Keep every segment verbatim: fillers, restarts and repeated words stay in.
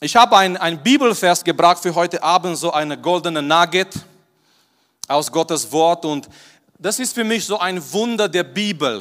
Ich habe ein, ein Bibelvers gebracht für heute Abend, so eine goldene Nugget aus Gottes Wort. Und das ist für mich so ein Wunder der Bibel.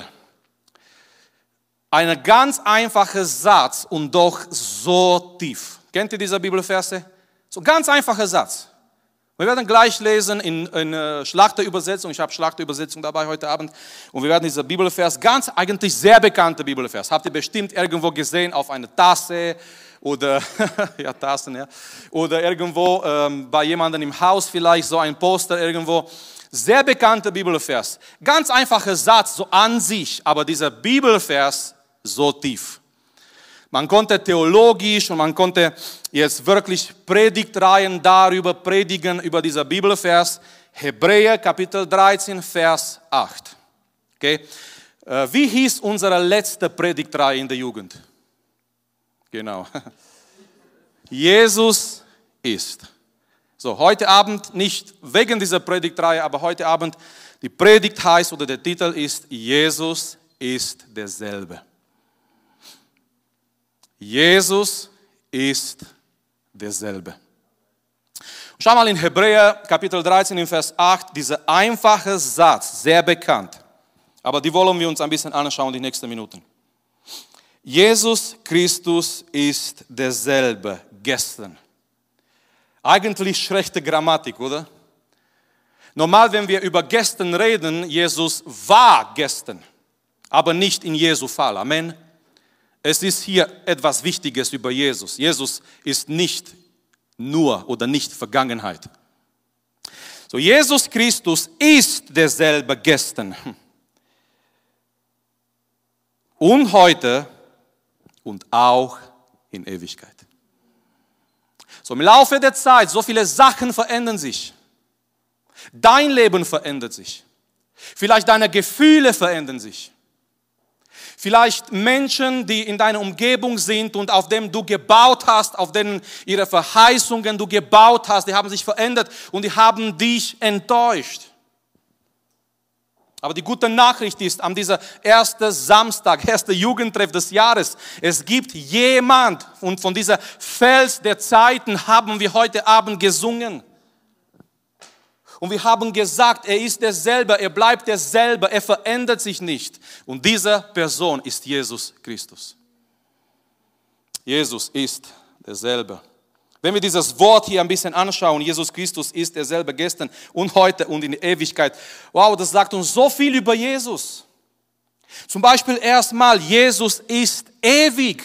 Ein ganz einfacher Satz und doch so tief. Kennt ihr diese Bibelverse? So ein ganz einfacher Satz. Wir werden gleich lesen in, in uh, Schlachterübersetzung. Ich habe Schlachterübersetzung dabei heute Abend. Und wir werden diesen Bibelvers, ganz eigentlich sehr bekannter Bibelvers, habt ihr bestimmt irgendwo gesehen auf einer Tasse oder, ja, Tassen, ja, oder irgendwo ähm, bei jemandem im Haus vielleicht, so ein Poster irgendwo. Sehr bekannter Bibelvers. Ganz einfacher Satz, so an sich, aber dieser Bibelvers so tief. Man konnte theologisch und man konnte jetzt wirklich Predigtreihen darüber predigen, über dieser Bibelvers. Hebräer Kapitel dreizehn, Vers acht. Okay. Wie hieß unsere letzte Predigtreihe in der Jugend? Genau. Jesus ist. So, heute Abend, nicht wegen dieser Predigtreihe, aber heute Abend, die Predigt heißt oder der Titel ist, Jesus ist derselbe. Jesus ist derselbe. Schau mal in Hebräer Kapitel dreizehn, in Vers acht, dieser einfache Satz, sehr bekannt. Aber die wollen wir uns ein bisschen anschauen die nächsten Minuten. Jesus Christus ist derselbe gestern. Eigentlich schlechte Grammatik, oder? Normal, wenn wir über gestern reden, Jesus war gestern, aber nicht in Jesu Fall. Amen. Es ist hier etwas Wichtiges über Jesus. Jesus ist nicht nur oder nicht Vergangenheit. So, Jesus Christus ist derselbe gestern und heute und auch in Ewigkeit. So, im Laufe der Zeit, so viele Sachen verändern sich. Dein Leben verändert sich. Vielleicht deine Gefühle verändern sich. Vielleicht Menschen, die in deiner Umgebung sind und auf denen du gebaut hast, auf denen ihre Verheißungen du gebaut hast, die haben sich verändert und die haben dich enttäuscht. Aber die gute Nachricht ist, an dieser ersten Samstag, erster Jugendtreff des Jahres, es gibt jemand und von dieser Fels der Zeiten haben wir heute Abend gesungen. Und wir haben gesagt, er ist derselbe, er bleibt derselbe, er verändert sich nicht. Und diese Person ist Jesus Christus. Jesus ist derselbe. Wenn wir dieses Wort hier ein bisschen anschauen, Jesus Christus ist derselbe gestern und heute und in der Ewigkeit. Wow, das sagt uns so viel über Jesus. Zum Beispiel erstmal, Jesus ist ewig.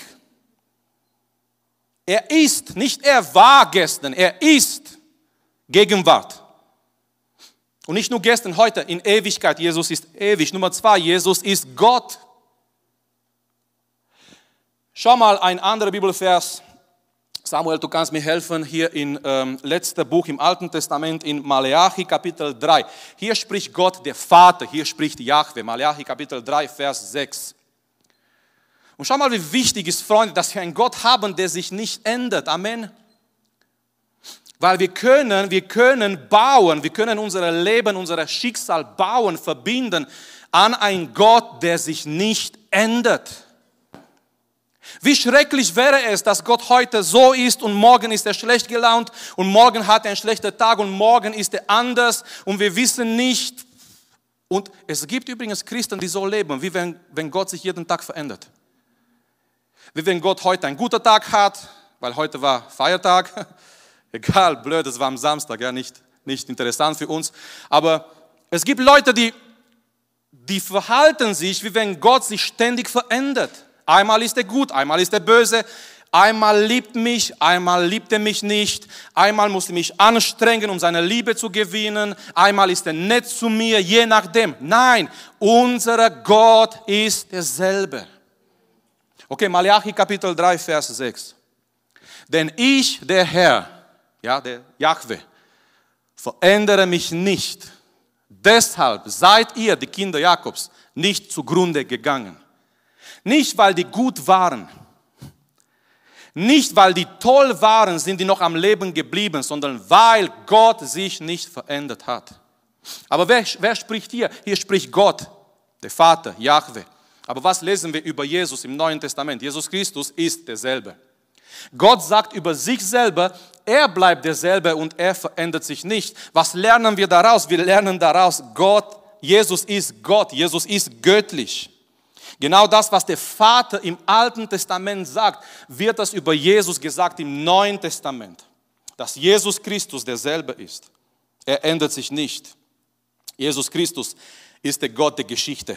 Er ist, nicht er war gestern, er ist Gegenwart. Und nicht nur gestern, heute, in Ewigkeit. Jesus ist ewig. Nummer zwei, Jesus ist Gott. Schau mal, ein anderer Bibelvers. Samuel, du kannst mir helfen, hier in ähm, letzter Buch im Alten Testament, in Maleachi Kapitel drei. Hier spricht Gott, der Vater, hier spricht Jahwe. Maleachi Kapitel drei, Vers sechs. Und schau mal, wie wichtig ist, Freunde, dass wir einen Gott haben, der sich nicht ändert. Amen. Weil wir können, wir können bauen, wir können unser Leben, unser Schicksal bauen, verbinden an einen Gott, der sich nicht ändert. Wie schrecklich wäre es, dass Gott heute so ist und morgen ist er schlecht gelaunt und morgen hat er einen schlechten Tag und morgen ist er anders und wir wissen nicht. Und es gibt übrigens Christen, die so leben, wie wenn, wenn Gott sich jeden Tag verändert. Wie wenn Gott heute einen guten Tag hat, weil heute war Feiertag. Egal, blöd, es war am Samstag, ja, nicht, nicht interessant für uns. Aber es gibt Leute, die, die verhalten sich, wie wenn Gott sich ständig verändert. Einmal ist er gut, einmal ist er böse, einmal liebt mich, einmal liebt er mich nicht, einmal muss er mich anstrengen, um seine Liebe zu gewinnen, einmal ist er nett zu mir, je nachdem. Nein, unser Gott ist derselbe. Okay, Maleachi Kapitel drei, Vers sechs. Denn ich, der Herr, ja, der Jahwe, verändere mich nicht. Deshalb seid ihr, die Kinder Jakobs, nicht zugrunde gegangen. Nicht, weil die gut waren. Nicht, weil die toll waren, sind die noch am Leben geblieben, sondern weil Gott sich nicht verändert hat. Aber wer, wer spricht hier? Hier spricht Gott, der Vater, Jahwe. Aber was lesen wir über Jesus im Neuen Testament? Jesus Christus ist derselbe. Gott sagt über sich selber, er bleibt derselbe und er verändert sich nicht. Was lernen wir daraus? Wir lernen daraus, Gott, Jesus ist Gott, Jesus ist göttlich. Genau das, was der Vater im Alten Testament sagt, wird das über Jesus gesagt im Neuen Testament. Dass Jesus Christus derselbe ist. Er ändert sich nicht. Jesus Christus ist der Gott der Geschichte.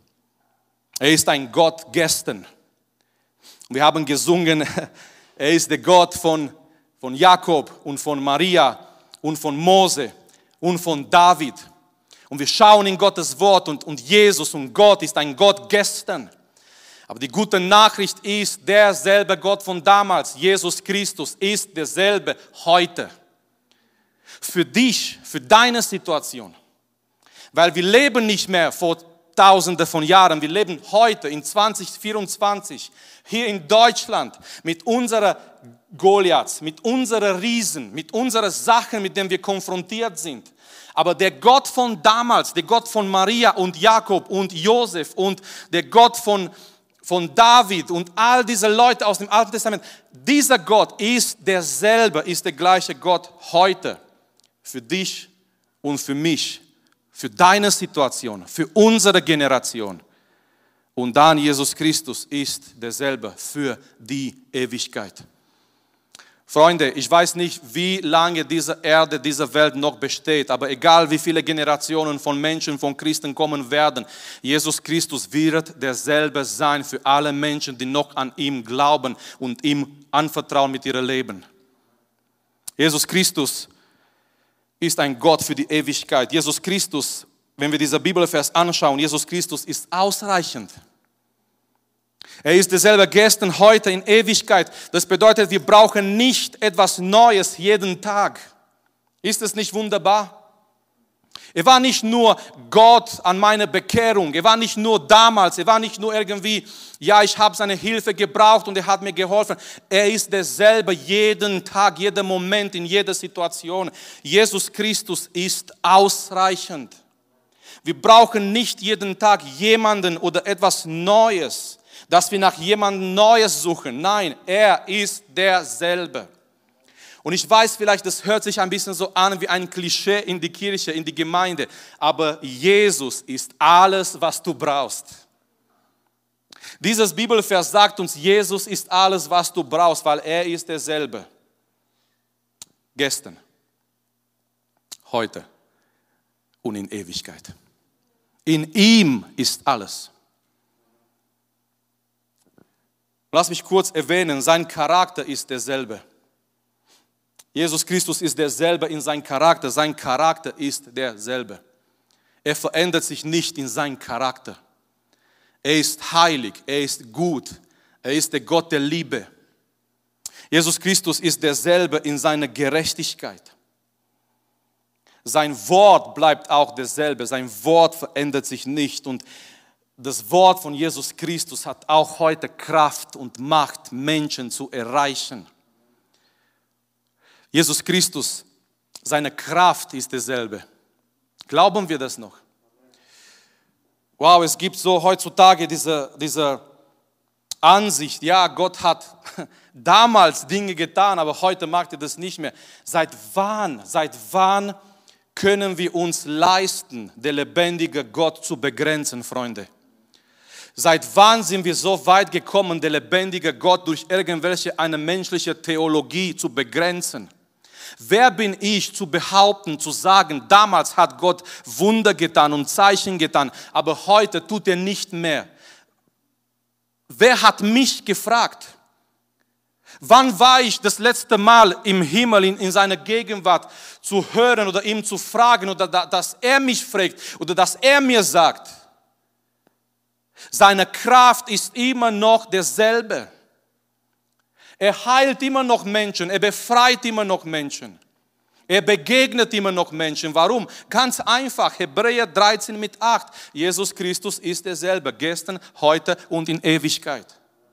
Er ist ein Gott gestern. Wir haben gesungen, er ist der Gott von, von Jakob und von Maria und von Mose und von David. Und wir schauen in Gottes Wort und, und Jesus und Gott ist ein Gott gestern. Aber die gute Nachricht ist, derselbe Gott von damals, Jesus Christus, ist derselbe heute. Für dich, für deine Situation. Weil wir leben nicht mehr vor Tausende von Jahren, wir leben heute in zwanzig vierundzwanzig, hier in Deutschland, mit unserer Goliaths, mit unseren Riesen, mit unseren Sachen, mit denen wir konfrontiert sind. Aber der Gott von damals, der Gott von Maria und Jakob und Josef und der Gott von, von David und all diese Leute aus dem Alten Testament, dieser Gott ist derselbe, ist der gleiche Gott heute. Für dich und für mich, für deine Situation, für unsere Generation. Und dann Jesus Christus ist derselbe für die Ewigkeit. Freunde, ich weiß nicht, wie lange diese Erde, diese Welt noch besteht, aber egal wie viele Generationen von Menschen, von Christen kommen werden, Jesus Christus wird derselbe sein für alle Menschen, die noch an ihm glauben und ihm anvertrauen mit ihrem Leben. Jesus Christus ist ein Gott für die Ewigkeit. Jesus Christus, wenn wir diesen Bibelvers anschauen, Jesus Christus ist ausreichend. Er ist derselbe gestern, heute, in Ewigkeit. Das bedeutet, wir brauchen nicht etwas Neues jeden Tag. Ist es nicht wunderbar? Er war nicht nur Gott an meiner Bekehrung. Er war nicht nur damals. Er war nicht nur irgendwie, ja, ich habe seine Hilfe gebraucht und er hat mir geholfen. Er ist derselbe jeden Tag, jeden Moment, in jeder Situation. Jesus Christus ist ausreichend. Wir brauchen nicht jeden Tag jemanden oder etwas Neues, dass wir nach jemandem Neues suchen. Nein, er ist derselbe. Und ich weiß vielleicht, das hört sich ein bisschen so an wie ein Klischee in die Kirche, in die Gemeinde. Aber Jesus ist alles, was du brauchst. Dieses Bibelvers sagt uns, Jesus ist alles, was du brauchst, weil er ist derselbe. Gestern, heute und in Ewigkeit. In ihm ist alles. Lass mich kurz erwähnen, sein Charakter ist derselbe. Jesus Christus ist derselbe in seinem Charakter. Sein Charakter ist derselbe. Er verändert sich nicht in seinem Charakter. Er ist heilig, er ist gut, er ist der Gott der Liebe. Jesus Christus ist derselbe in seiner Gerechtigkeit. Sein Wort bleibt auch derselbe, sein Wort verändert sich nicht. Und das Wort von Jesus Christus hat auch heute Kraft und Macht, Menschen zu erreichen. Jesus Christus, seine Kraft ist dieselbe. Glauben wir das noch? Wow, es gibt so heutzutage diese, diese Ansicht, ja, Gott hat damals Dinge getan, aber heute macht er das nicht mehr. Seit wann, seit wann können wir uns leisten, den lebendigen Gott zu begrenzen, Freunde? Seit wann sind wir so weit gekommen, den lebendigen Gott durch irgendwelche eine menschliche Theologie zu begrenzen? Wer bin ich zu behaupten, zu sagen, damals hat Gott Wunder getan und Zeichen getan, aber heute tut er nicht mehr? Wer hat mich gefragt? Wann war ich das letzte Mal im Himmel in, in seiner Gegenwart zu hören oder ihm zu fragen oder da, dass er mich fragt oder dass er mir sagt? Seine Kraft ist immer noch derselbe. Er heilt immer noch Menschen, er befreit immer noch Menschen. Er begegnet immer noch Menschen. Warum? Ganz einfach, Hebräer dreizehn mit acht. Jesus Christus ist derselbe, gestern, heute und in Ewigkeit.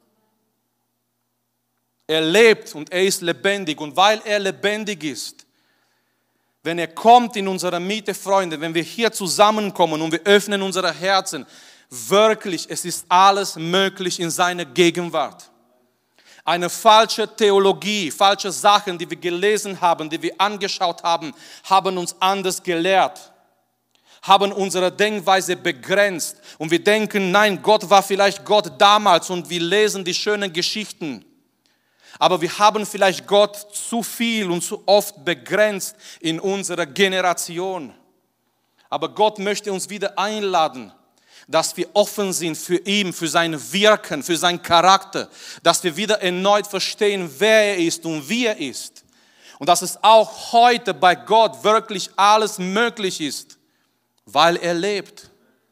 Er lebt und er ist lebendig. Und weil er lebendig ist, wenn er kommt in unsere Mitte, Freunde, wenn wir hier zusammenkommen und wir öffnen unsere Herzen, wirklich, es ist alles möglich in seiner Gegenwart. Eine falsche Theologie, falsche Sachen, die wir gelesen haben, die wir angeschaut haben, haben uns anders gelehrt, haben unsere Denkweise begrenzt. Und wir denken, nein, Gott war vielleicht Gott damals und wir lesen die schönen Geschichten. Aber wir haben vielleicht Gott zu viel und zu oft begrenzt in unserer Generation. Aber Gott möchte uns wieder einladen, dass wir offen sind für ihn, für sein Wirken, für seinen Charakter, dass wir wieder erneut verstehen, wer er ist und wie er ist. Und dass es auch heute bei Gott wirklich alles möglich ist, weil er lebt.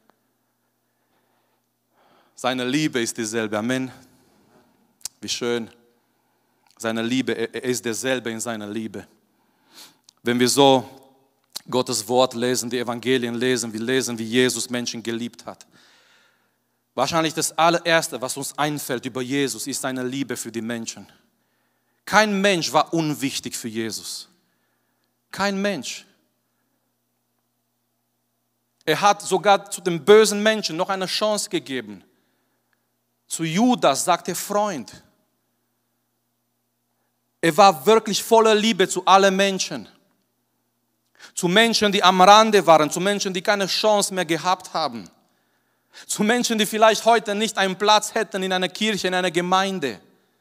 Seine Liebe ist dieselbe. Amen. Wie schön. Seine Liebe, er ist derselbe in seiner Liebe. Wenn wir so Gottes Wort lesen, die Evangelien lesen, wir lesen, wie Jesus Menschen geliebt hat. Wahrscheinlich das allererste, was uns einfällt über Jesus, ist seine Liebe für die Menschen. Kein Mensch war unwichtig für Jesus. Kein Mensch. Er hat sogar zu den bösen Menschen noch eine Chance gegeben. Zu Judas sagt er Freund. Er war wirklich voller Liebe zu allen Menschen. Zu Menschen, die am Rande waren, zu Menschen, die keine Chance mehr gehabt haben. Zu Menschen, die vielleicht heute nicht einen Platz hätten in einer Kirche, in einer Gemeinde.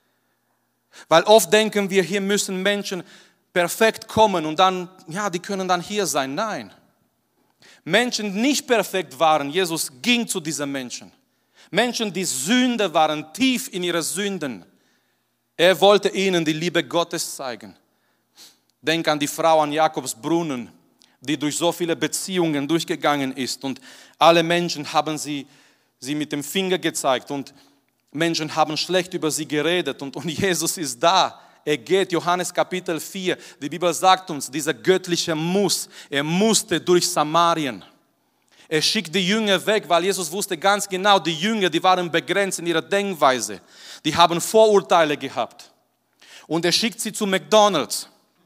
Weil oft denken wir, hier müssen Menschen perfekt kommen und dann, ja, die können dann hier sein. Nein. Menschen, die nicht perfekt waren, Jesus ging zu diesen Menschen. Menschen, die Sünder waren, tief in ihre Sünden. Er wollte ihnen die Liebe Gottes zeigen. Denk an die Frau an Jakobs Brunnen, die durch so viele Beziehungen durchgegangen ist. Und alle Menschen haben sie, sie mit dem Finger gezeigt und Menschen haben schlecht über sie geredet. Und, und Jesus ist da. Er geht, Johannes Kapitel vier, die Bibel sagt uns, dieser göttliche Muss, er musste durch Samarien. Er schickt die Jünger weg, weil Jesus wusste ganz genau, die Jünger, die waren begrenzt in ihrer Denkweise. Die haben Vorurteile gehabt. Und er schickt sie zu McDonald's.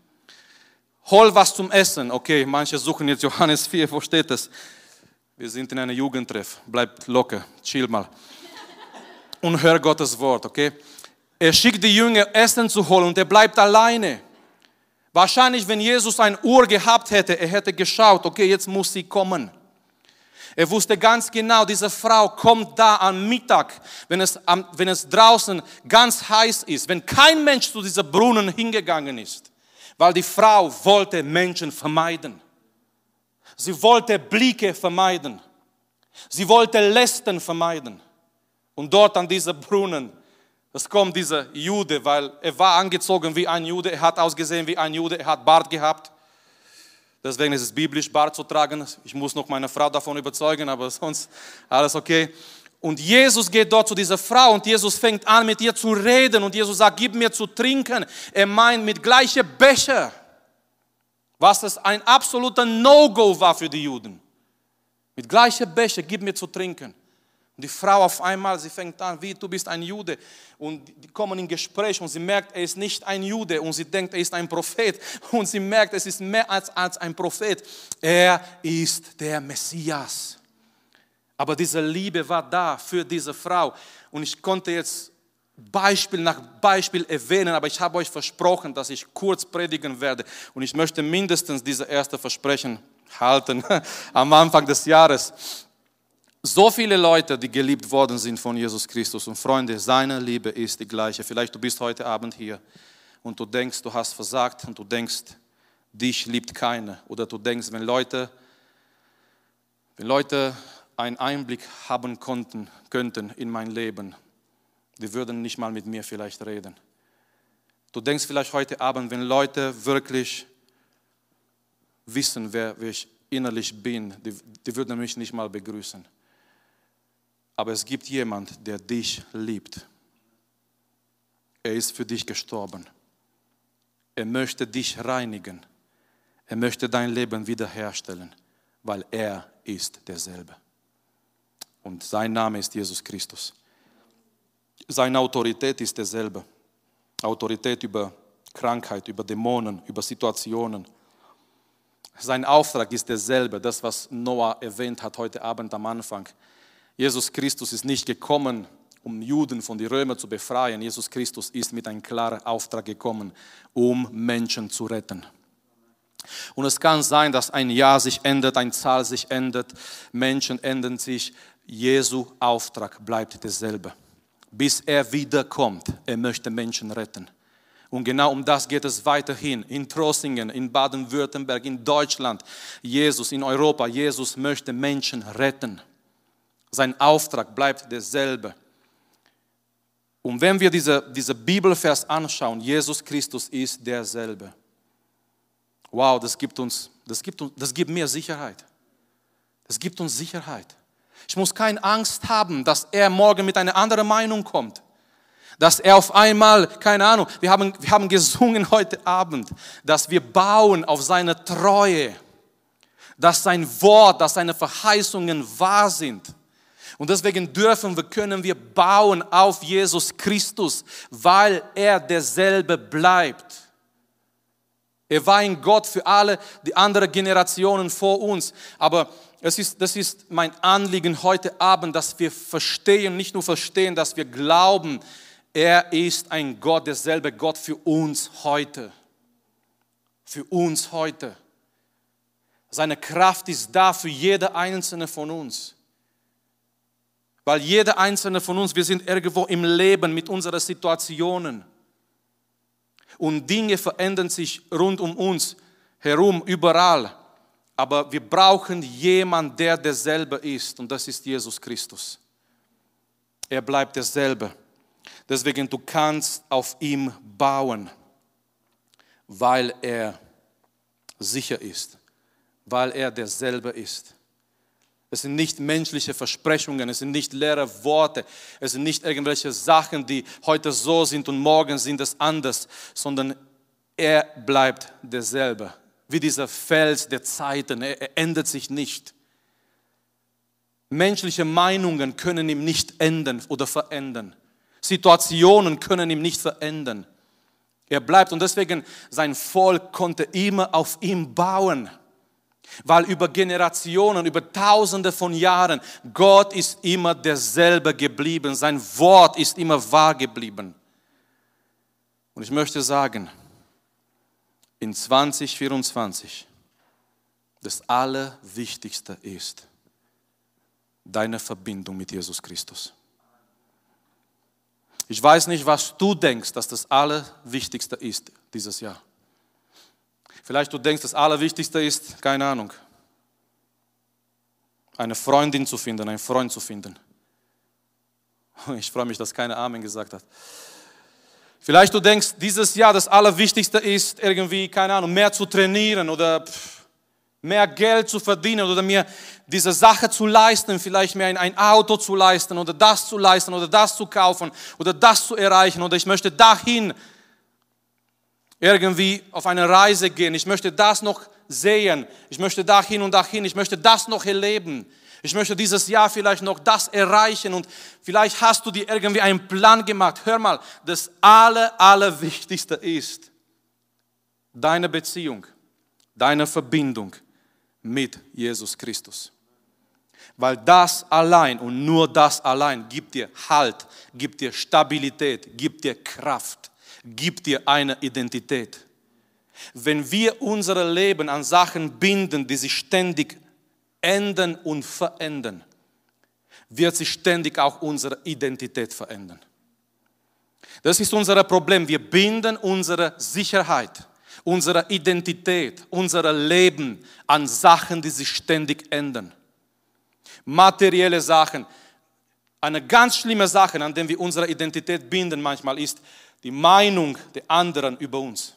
Hol was zum Essen. Okay, manche suchen jetzt Johannes vier, wo steht das? Wir sind in einem Jugendtreff. Bleib locker, chill mal. Und hör Gottes Wort, okay? Er schickt die Jünger, Essen zu holen und er bleibt alleine. Wahrscheinlich, wenn Jesus ein Uhr gehabt hätte, er hätte geschaut, okay, jetzt muss sie kommen. Er wusste ganz genau, diese Frau kommt da am Mittag, wenn es, wenn es draußen ganz heiß ist, wenn kein Mensch zu diesem Brunnen hingegangen ist. Weil die Frau wollte Menschen vermeiden. Sie wollte Blicke vermeiden. Sie wollte Lästern vermeiden. Und dort an diesem Brunnen, es kommt dieser Jude, weil er war angezogen wie ein Jude, er hat ausgesehen wie ein Jude, er hat Bart gehabt. Deswegen ist es biblisch, Bart zu tragen. Ich muss noch meine Frau davon überzeugen, aber sonst alles okay. Und Jesus geht dort zu dieser Frau und Jesus fängt an mit ihr zu reden und Jesus sagt, gib mir zu trinken. Er meint mit gleichem Becher, was es ein absoluter No-Go war für die Juden. Mit gleichem Becher, gib mir zu trinken. Und die Frau auf einmal, sie fängt an, wie, du bist ein Jude. Und die kommen in Gespräch und sie merkt, er ist nicht ein Jude. Und sie denkt, er ist ein Prophet. Und sie merkt, es ist mehr als, als ein Prophet. Er ist der Messias. Aber diese Liebe war da für diese Frau. Und ich konnte jetzt Beispiel nach Beispiel erwähnen, aber ich habe euch versprochen, dass ich kurz predigen werde. Und ich möchte mindestens diese erste Versprechen halten am Anfang des Jahres. So viele Leute, die geliebt worden sind von Jesus Christus. Und Freunde, seine Liebe ist die gleiche. Vielleicht du bist heute Abend hier und du denkst, du hast versagt und du denkst, dich liebt keiner. Oder du denkst, wenn Leute, wenn Leute einen Einblick haben konnten, könnten in mein Leben, die würden nicht mal mit mir vielleicht reden. Du denkst vielleicht heute Abend, wenn Leute wirklich wissen, wer, wer ich innerlich bin, die, die würden mich nicht mal begrüßen. Aber es gibt jemand, der dich liebt. Er ist für dich gestorben. Er möchte dich reinigen. Er möchte dein Leben wiederherstellen, weil er ist derselbe. Und sein Name ist Jesus Christus. Seine Autorität ist derselbe. Autorität über Krankheit, über Dämonen, über Situationen. Sein Auftrag ist derselbe, das, was Noah erwähnt hat heute Abend am Anfang. Jesus Christus ist nicht gekommen, um Juden von den Römern zu befreien. Jesus Christus ist mit einem klaren Auftrag gekommen, um Menschen zu retten. Und es kann sein, dass ein Jahr sich ändert, eine Zahl sich ändert, Menschen ändern sich. Jesu Auftrag bleibt derselbe. Bis er wiederkommt, er möchte Menschen retten. Und genau um das geht es weiterhin. In Trossingen, in Baden-Württemberg, in Deutschland. Jesus, in Europa. Jesus möchte Menschen retten. Sein Auftrag bleibt derselbe. Und wenn wir diese, diese Bibelvers anschauen, Jesus Christus ist derselbe. Wow, das gibt uns, das gibt uns, das gibt mir Sicherheit. Das gibt uns Sicherheit. Ich muss keine Angst haben, dass er morgen mit einer anderen Meinung kommt. Dass er auf einmal, keine Ahnung, wir haben, wir haben gesungen heute Abend, dass wir bauen auf seine Treue. Dass sein Wort, dass seine Verheißungen wahr sind. Und deswegen dürfen wir, können wir bauen auf Jesus Christus, weil er derselbe bleibt. Er war ein Gott für alle die anderen Generationen vor uns. Aber es ist, das ist mein Anliegen heute Abend, dass wir verstehen, nicht nur verstehen, dass wir glauben, er ist ein Gott, derselbe Gott für uns heute. Für uns heute. Seine Kraft ist da für jede einzelne von uns. Weil jeder einzelne von uns, wir sind irgendwo im Leben mit unseren Situationen. Und Dinge verändern sich rund um uns herum, überall. Aber wir brauchen jemanden, der derselbe ist. Und das ist Jesus Christus. Er bleibt derselbe. Deswegen, du kannst auf ihm bauen, weil er sicher ist. Weil er derselbe ist. Es sind nicht menschliche Versprechungen, es sind nicht leere Worte, es sind nicht irgendwelche Sachen, die heute so sind und morgen sind es anders, sondern er bleibt derselbe. Wie dieser Fels der Zeiten, er, er ändert sich nicht. Menschliche Meinungen können ihn nicht ändern oder verändern. Situationen können ihn nicht verändern. Er bleibt und deswegen sein Volk konnte immer auf ihm bauen. Weil über Generationen, über Tausende von Jahren, Gott ist immer derselbe geblieben. Sein Wort ist immer wahr geblieben. Und ich möchte sagen, in zwanzig vierundzwanzig, das Allerwichtigste ist deine Verbindung mit Jesus Christus. Ich weiß nicht, was du denkst, dass das Allerwichtigste ist dieses Jahr. Vielleicht du denkst, das Allerwichtigste ist, keine Ahnung, eine Freundin zu finden, einen Freund zu finden. Ich freue mich, dass keiner Amen gesagt hat. Vielleicht du denkst, dieses Jahr das Allerwichtigste ist irgendwie, keine Ahnung, mehr zu trainieren oder mehr Geld zu verdienen oder mir diese Sache zu leisten, vielleicht mir ein, ein Auto zu leisten oder das zu leisten oder das zu kaufen oder das zu erreichen oder ich möchte dahin irgendwie auf eine Reise gehen. Ich möchte das noch sehen. Ich möchte dahin und dahin. Ich möchte das noch erleben. Ich möchte dieses Jahr vielleicht noch das erreichen. Und vielleicht hast du dir irgendwie einen Plan gemacht. Hör mal, das Aller, Allerwichtigste ist deine Beziehung, deine Verbindung mit Jesus Christus. Weil das allein und nur das allein gibt dir Halt, gibt dir Stabilität, gibt dir Kraft. Gibt dir eine Identität. Wenn wir unser Leben an Sachen binden, die sich ständig ändern und verändern, wird sich ständig auch unsere Identität verändern. Das ist unser Problem. Wir binden unsere Sicherheit, unsere Identität, unser Leben an Sachen, die sich ständig ändern. Materielle Sachen. Eine ganz schlimme Sache, an der wir unsere Identität binden manchmal, ist die Meinung der anderen über uns.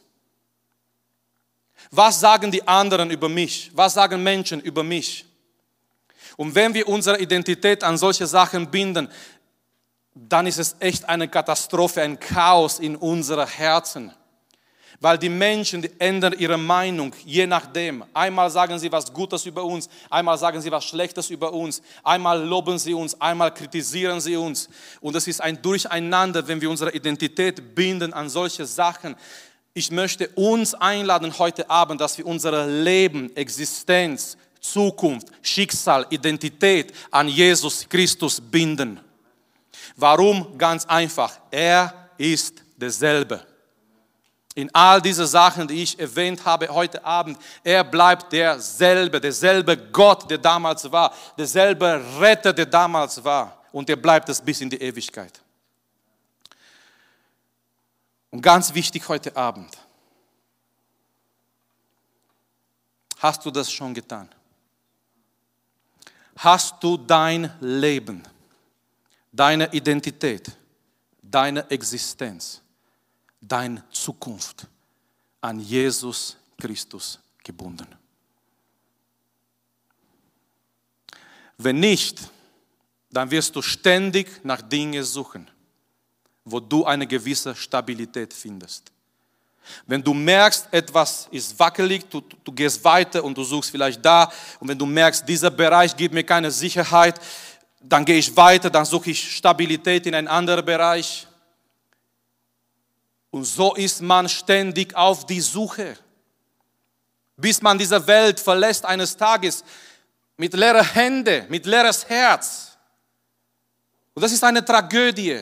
Was sagen die anderen über mich? Was sagen Menschen über mich? Und wenn wir unsere Identität an solche Sachen binden, dann ist es echt eine Katastrophe, ein Chaos in unseren Herzen. Weil die Menschen, die ändern ihre Meinung, je nachdem. Einmal sagen sie was Gutes über uns, einmal sagen sie was Schlechtes über uns, einmal loben sie uns, einmal kritisieren sie uns. Und es ist ein Durcheinander, wenn wir unsere Identität binden an solche Sachen. Ich möchte uns einladen heute Abend, dass wir unser Leben, Existenz, Zukunft, Schicksal, Identität an Jesus Christus binden. Warum? Ganz einfach. Er ist derselbe. In all diese Sachen, die ich erwähnt habe heute Abend, er bleibt derselbe, derselbe Gott, der damals war, derselbe Retter, der damals war. Und er bleibt es bis in die Ewigkeit. Und ganz wichtig heute Abend, hast du das schon getan? Hast du dein Leben, deine Identität, deine Existenz, deine Zukunft an Jesus Christus gebunden? Wenn nicht, dann wirst du ständig nach Dingen suchen, wo du eine gewisse Stabilität findest. Wenn du merkst, etwas ist wackelig, du, du gehst weiter und du suchst vielleicht da. Und wenn du merkst, dieser Bereich gibt mir keine Sicherheit, dann gehe ich weiter, dann suche ich Stabilität in einen anderen Bereich. Und so ist man ständig auf die Suche, bis man diese Welt verlässt eines Tages mit leeren Händen, mit leeres Herz. Und das ist eine Tragödie.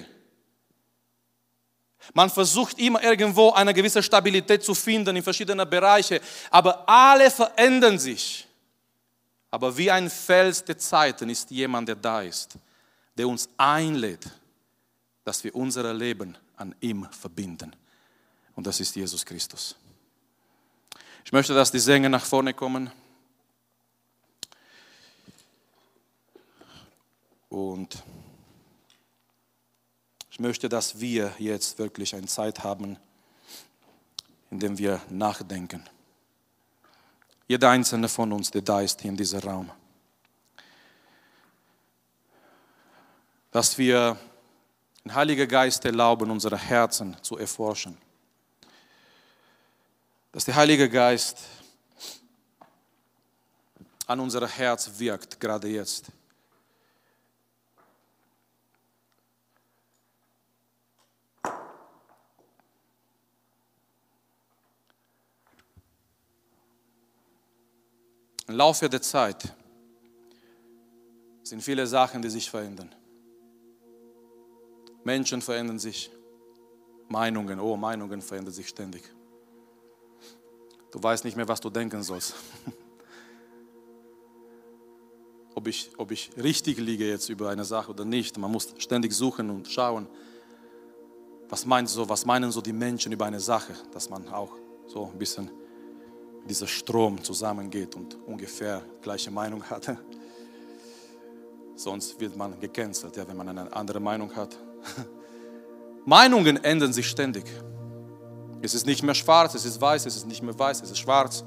Man versucht immer irgendwo eine gewisse Stabilität zu finden in verschiedenen Bereichen, aber alle verändern sich. Aber wie ein Fels der Zeiten ist jemand, der da ist, der uns einlädt, dass wir unser Leben an ihm verbinden. Und das ist Jesus Christus. Ich möchte, dass die Sänger nach vorne kommen. Und ich möchte, dass wir jetzt wirklich eine Zeit haben, in der wir nachdenken. Jeder einzelne von uns, der da ist hier in diesem Raum. Dass wir den Heiligen Geist erlauben, unsere Herzen zu erforschen. Dass der Heilige Geist an unser Herz wirkt, gerade jetzt. Im Laufe der Zeit sind viele Sachen, die sich verändern. Menschen verändern sich, Meinungen, oh, Meinungen verändern sich ständig. Du weißt nicht mehr, was du denken sollst. ob, ich, ob ich richtig liege jetzt über eine Sache oder nicht. Man muss ständig suchen und schauen, was, meint so, was meinen so die Menschen über eine Sache, dass man auch so ein bisschen dieser Strom zusammengeht und ungefähr gleiche Meinung hat. Sonst wird man gecancelt, ja, wenn man eine andere Meinung hat. Meinungen ändern sich ständig. Es ist nicht mehr schwarz, es ist weiß, es ist nicht mehr weiß, es ist schwarz.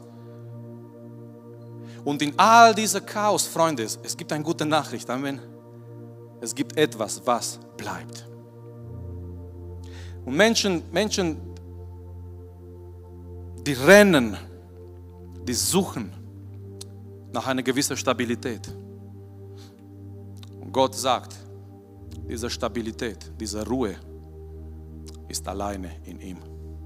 Und in all dieser Chaos, Freunde, es gibt eine gute Nachricht, Amen. Es gibt etwas, was bleibt. Und Menschen, Menschen, die rennen, die suchen nach einer gewissen Stabilität. Und Gott sagt, diese Stabilität, diese Ruhe ist alleine in ihm.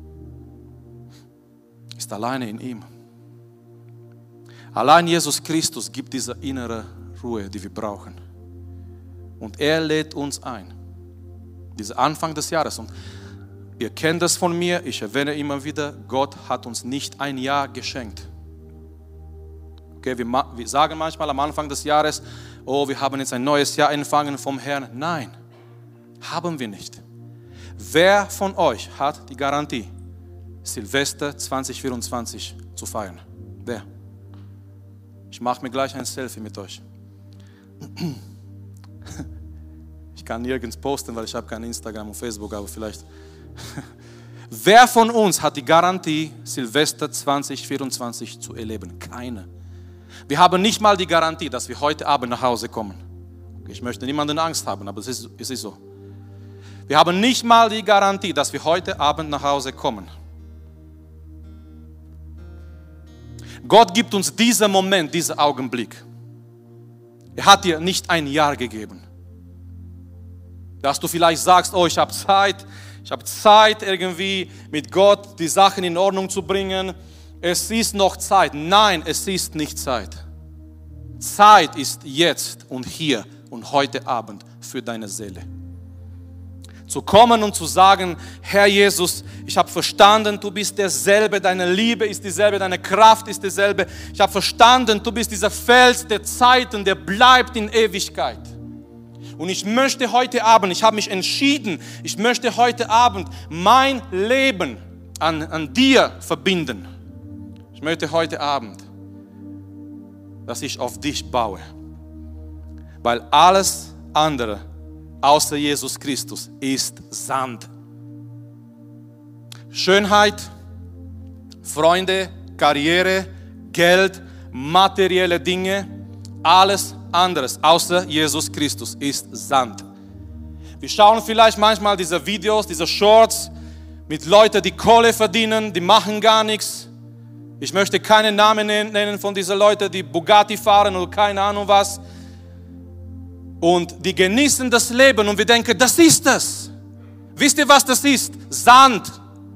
Ist alleine in ihm. Allein Jesus Christus gibt diese innere Ruhe, die wir brauchen. Und er lädt uns ein. Dieser Anfang des Jahres. Und ihr kennt das von mir, ich erwähne immer wieder, Gott hat uns nicht ein Jahr geschenkt. Okay, wir, wir sagen manchmal am Anfang des Jahres, oh, wir haben jetzt ein neues Jahr empfangen vom Herrn. Nein, haben wir nicht. Wer von euch hat die Garantie, Silvester zwanzig vierundzwanzig zu feiern? Wer? Ich mache mir gleich ein Selfie mit euch. Ich kann nirgends posten, weil ich habe kein Instagram und Facebook, aber vielleicht. Wer von uns hat die Garantie, Silvester zwanzig vierundzwanzig zu erleben? Keine. Wir haben nicht mal die Garantie, dass wir heute Abend nach Hause kommen. Ich möchte niemanden Angst haben, aber es ist, es ist so. Wir haben nicht mal die Garantie, dass wir heute Abend nach Hause kommen. Gott gibt uns diesen Moment, diesen Augenblick. Er hat dir nicht ein Jahr gegeben. Dass du vielleicht sagst, oh, ich habe Zeit, ich habe Zeit irgendwie mit Gott die Sachen in Ordnung zu bringen. Es ist noch Zeit. Nein, es ist nicht Zeit. Zeit ist jetzt und hier und heute Abend für deine Seele. Zu kommen und zu sagen, Herr Jesus, ich habe verstanden, du bist derselbe, deine Liebe ist dieselbe, deine Kraft ist dieselbe. Ich habe verstanden, du bist dieser Fels der Zeiten, der bleibt in Ewigkeit. Und ich möchte heute Abend, ich habe mich entschieden, ich möchte heute Abend mein Leben an, an dir verbinden. Ich möchte heute Abend, dass ich auf dich baue. Weil alles andere außer Jesus Christus ist Sand. Schönheit, Freunde, Karriere, Geld, materielle Dinge, alles anderes außer Jesus Christus ist Sand. Wir schauen vielleicht manchmal diese Videos, diese Shorts mit Leuten, die Kohle verdienen, die machen gar nichts. Ich möchte keinen Namen nennen von diesen Leuten, die Bugatti fahren oder keine Ahnung was. Und die genießen das Leben und wir denken, das ist es. Wisst ihr, was das ist? Sand.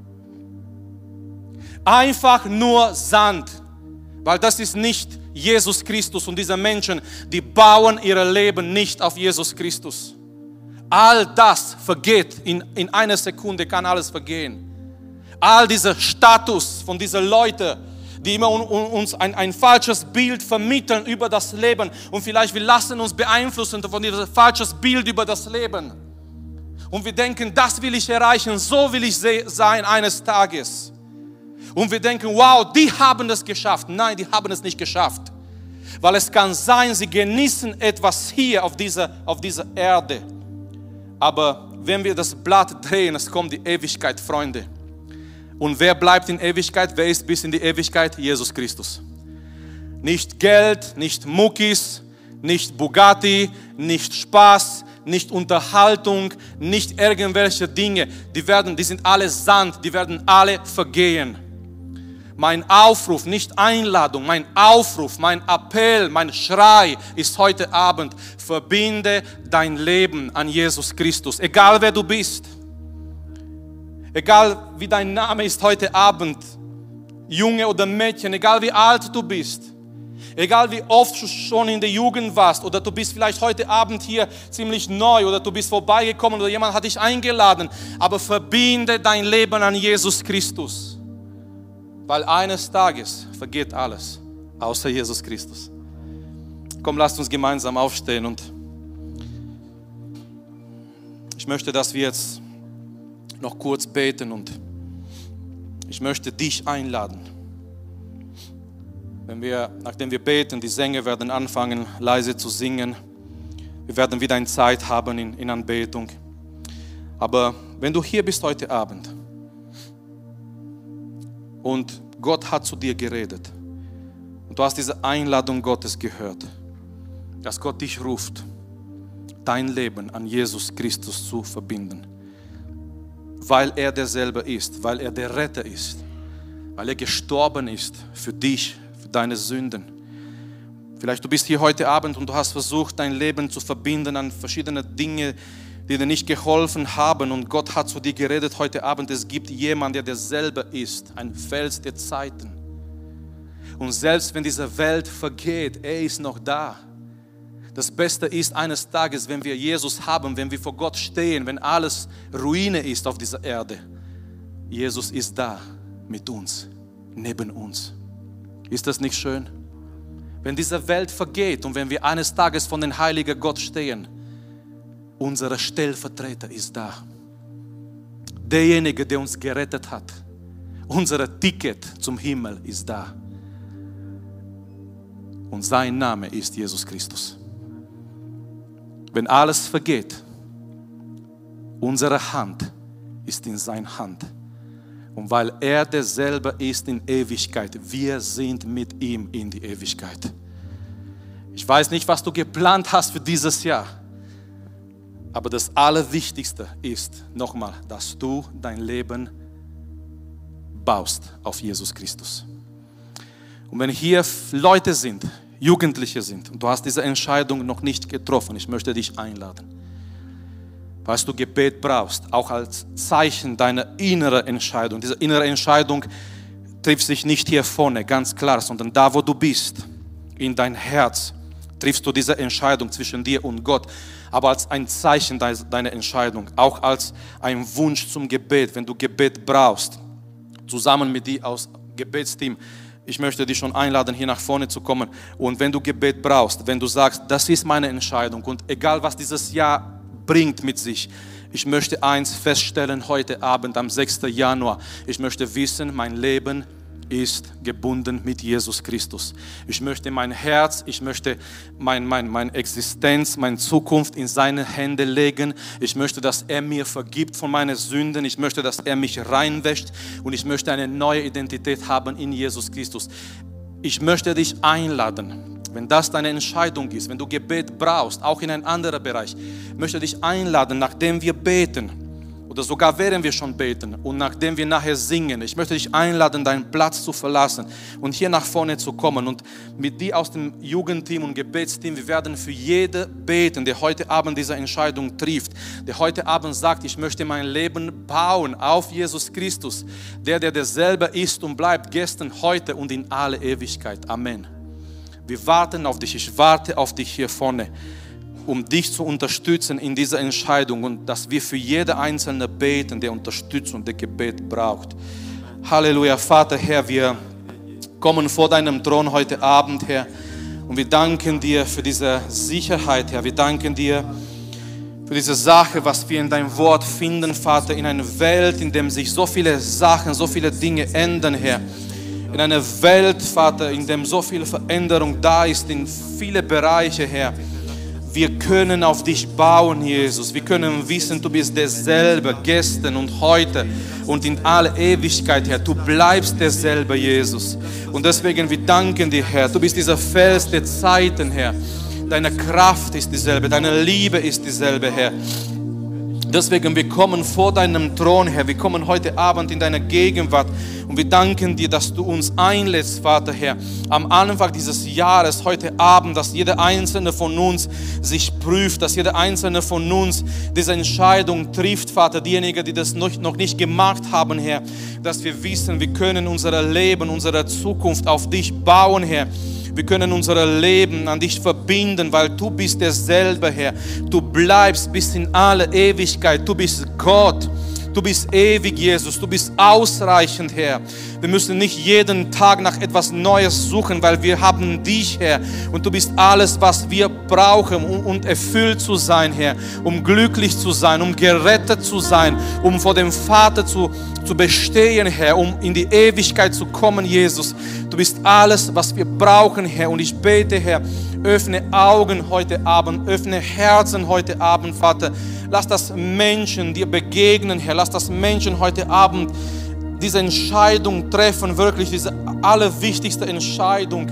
Einfach nur Sand. Weil das ist nicht Jesus Christus und diese Menschen, die bauen ihr Leben nicht auf Jesus Christus. All das vergeht. In, in einer Sekunde kann alles vergehen. All dieser Status von diesen Leuten, die immer uns ein, ein falsches Bild vermitteln über das Leben. Und vielleicht wir lassen uns beeinflussen von diesem falschen Bild über das Leben. Und wir denken, das will ich erreichen, so will ich sein eines Tages. Und wir denken, wow, die haben es geschafft. Nein, die haben es nicht geschafft. Weil es kann sein, sie genießen etwas hier auf dieser, auf dieser Erde. Aber wenn wir das Blatt drehen, es kommt die Ewigkeit, Freunde. Und wer bleibt in Ewigkeit? Wer ist bis in die Ewigkeit? Jesus Christus. Nicht Geld, nicht Muckis, nicht Bugatti, nicht Spaß, nicht Unterhaltung, nicht irgendwelche Dinge. Die werden, die sind alle Sand, die werden alle vergehen. Mein Aufruf, nicht Einladung, mein Aufruf, mein Appell, mein Schrei ist heute Abend: Verbinde dein Leben an Jesus Christus, egal wer du bist. Egal wie dein Name ist heute Abend, Junge oder Mädchen, egal wie alt du bist, egal wie oft du schon in der Jugend warst oder du bist vielleicht heute Abend hier ziemlich neu oder du bist vorbeigekommen oder jemand hat dich eingeladen, aber verbinde dein Leben an Jesus Christus, weil eines Tages vergeht alles außer Jesus Christus. Komm, lasst uns gemeinsam aufstehen und ich möchte, dass wir jetzt noch kurz beten und ich möchte dich einladen. Wenn wir, nachdem wir beten, die Sänger werden anfangen leise zu singen. Wir werden wieder eine Zeit haben in, in Anbetung. Aber wenn du hier bist heute Abend und Gott hat zu dir geredet und du hast diese Einladung Gottes gehört, dass Gott dich ruft, dein Leben an Jesus Christus zu verbinden. Weil er derselbe ist, weil er der Retter ist, weil er gestorben ist für dich, für deine Sünden. Vielleicht du bist hier heute Abend und du hast versucht, dein Leben zu verbinden an verschiedene Dinge, die dir nicht geholfen haben und Gott hat zu dir geredet heute Abend. Es gibt jemanden, der derselbe ist, ein Fels der Zeiten. Und selbst wenn diese Welt vergeht, er ist noch da. Das Beste ist eines Tages, wenn wir Jesus haben, wenn wir vor Gott stehen, wenn alles Ruine ist auf dieser Erde. Jesus ist da mit uns, neben uns. Ist das nicht schön? Wenn diese Welt vergeht und wenn wir eines Tages vor den heiligen Gott stehen, unser Stellvertreter ist da. Derjenige, der uns gerettet hat. Unser Ticket zum Himmel ist da. Und sein Name ist Jesus Christus. Wenn alles vergeht, unsere Hand ist in seiner Hand. Und weil er derselbe ist in Ewigkeit, wir sind mit ihm in die Ewigkeit. Ich weiß nicht, was du geplant hast für dieses Jahr, aber das Allerwichtigste ist, nochmal, dass du dein Leben baust auf Jesus Christus. Und wenn hier Leute sind, Jugendliche sind und du hast diese Entscheidung noch nicht getroffen, ich möchte dich einladen. Falls du Gebet brauchst, auch als Zeichen deiner inneren Entscheidung. Diese innere Entscheidung trifft sich nicht hier vorne, ganz klar, sondern da, wo du bist, in dein Herz. triffst du diese Entscheidung zwischen dir und Gott, aber als ein Zeichen deiner Entscheidung, auch als ein Wunsch zum Gebet, wenn du Gebet brauchst, zusammen mit dir aus Gebetsteam. Ich möchte dich schon einladen, hier nach vorne zu kommen. Und wenn du Gebet brauchst, wenn du sagst, das ist meine Entscheidung und egal was dieses Jahr bringt mit sich, ich möchte eins feststellen heute Abend am sechsten Januar. Ich möchte wissen, mein Leben ist gebunden mit Jesus Christus. Ich möchte mein Herz, ich möchte mein, mein, meine Existenz, meine Zukunft in seine Hände legen. Ich möchte, dass er mir vergibt von meinen Sünden. Ich möchte, dass er mich reinwäscht und ich möchte eine neue Identität haben in Jesus Christus. Ich möchte dich einladen, wenn das deine Entscheidung ist, wenn du Gebet brauchst, auch in einem anderen Bereich, möchte dich einladen, nachdem wir beten, oder sogar während wir schon beten und nachdem wir nachher singen, ich möchte dich einladen, deinen Platz zu verlassen und hier nach vorne zu kommen und mit dir aus dem Jugendteam und Gebetsteam, wir werden für jede beten, der heute Abend diese Entscheidung trifft, der heute Abend sagt, ich möchte mein Leben bauen auf Jesus Christus, der, der derselbe ist und bleibt gestern, heute und in alle Ewigkeit. Amen. Wir warten auf dich, ich warte auf dich hier vorne, um dich zu unterstützen in dieser Entscheidung und dass wir für jede Einzelne beten, der Unterstützung, der Gebet braucht. Halleluja, Vater, Herr, wir kommen vor deinem Thron heute Abend, Herr, und wir danken dir für diese Sicherheit, Herr. Wir danken dir für diese Sache, was wir in deinem Wort finden, Vater, in einer Welt, in der sich so viele Sachen, so viele Dinge ändern, Herr. In einer Welt, Vater, in der so viel Veränderung da ist, in viele Bereiche, Herr. Wir können auf dich bauen, Jesus. Wir können wissen, du bist derselbe, gestern und heute und in alle Ewigkeit, Herr. Du bleibst derselbe, Jesus. Und deswegen, wir danken dir, Herr. Du bist dieser Fels der Zeiten, Herr. Deine Kraft ist dieselbe, deine Liebe ist dieselbe, Herr. Deswegen, wir kommen vor deinem Thron, Herr. Wir kommen heute Abend in deine Gegenwart und wir danken dir, dass du uns einlädst, Vater, Herr, am Anfang dieses Jahres, heute Abend, dass jeder Einzelne von uns sich prüft, dass jeder Einzelne von uns diese Entscheidung trifft, Vater, diejenigen, die das noch, noch nicht gemacht haben, Herr, dass wir wissen, wir können unser Leben, unsere Zukunft auf dich bauen, Herr. Wir können unser Leben an dich verbinden, weil du bist derselbe, Herr. Du bleibst bis in alle Ewigkeit. Du bist Gott. Du bist ewig, Jesus. Du bist ausreichend, Herr. Wir müssen nicht jeden Tag nach etwas Neues suchen, weil wir haben dich, Herr. Und du bist alles, was wir brauchen, um, um erfüllt zu sein, Herr. Um glücklich zu sein, um gerettet zu sein, um vor dem Vater zu, zu bestehen, Herr. Um in die Ewigkeit zu kommen, Jesus. Du bist alles, was wir brauchen, Herr. Und ich bete, Herr, öffne Augen heute Abend, öffne Herzen heute Abend, Vater. Lass das Menschen dir begegnen, Herr. Lass das Menschen heute Abend diese Entscheidung treffen, wirklich diese allerwichtigste Entscheidung,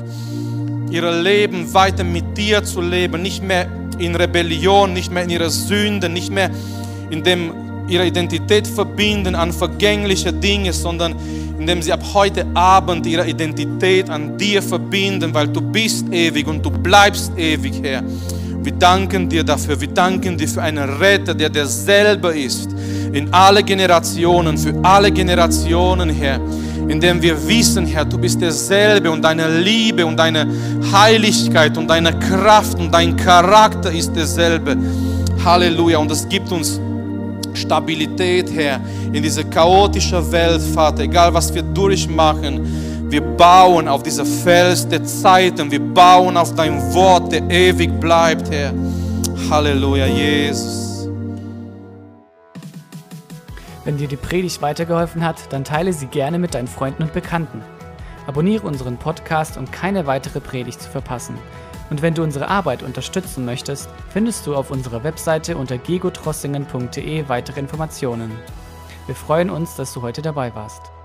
ihr Leben weiter mit dir zu leben, nicht mehr in Rebellion, nicht mehr in ihrer Sünde, nicht mehr in dem ihre Identität verbinden an vergängliche Dinge, sondern indem sie ab heute Abend ihre Identität an dir verbinden, weil du bist ewig und du bleibst ewig, Herr. Wir danken dir dafür, wir danken dir für einen Retter, der derselbe ist, in alle Generationen, für alle Generationen, Herr, indem wir wissen, Herr, du bist derselbe und deine Liebe und deine Heiligkeit und deine Kraft und dein Charakter ist derselbe. Halleluja, und es gibt uns Stabilität, Herr, in dieser chaotischen Welt, Vater, egal was wir durchmachen. Wir bauen auf dieser Fels der Zeiten, wir bauen auf dein Wort, der ewig bleibt, Herr. Halleluja, Jesus. Wenn dir die Predigt weitergeholfen hat, dann teile sie gerne mit deinen Freunden und Bekannten. Abonniere unseren Podcast, um keine weitere Predigt zu verpassen. Und wenn du unsere Arbeit unterstützen möchtest, findest du auf unserer Webseite unter gegotrossingen punkt de weitere Informationen. Wir freuen uns, dass du heute dabei warst.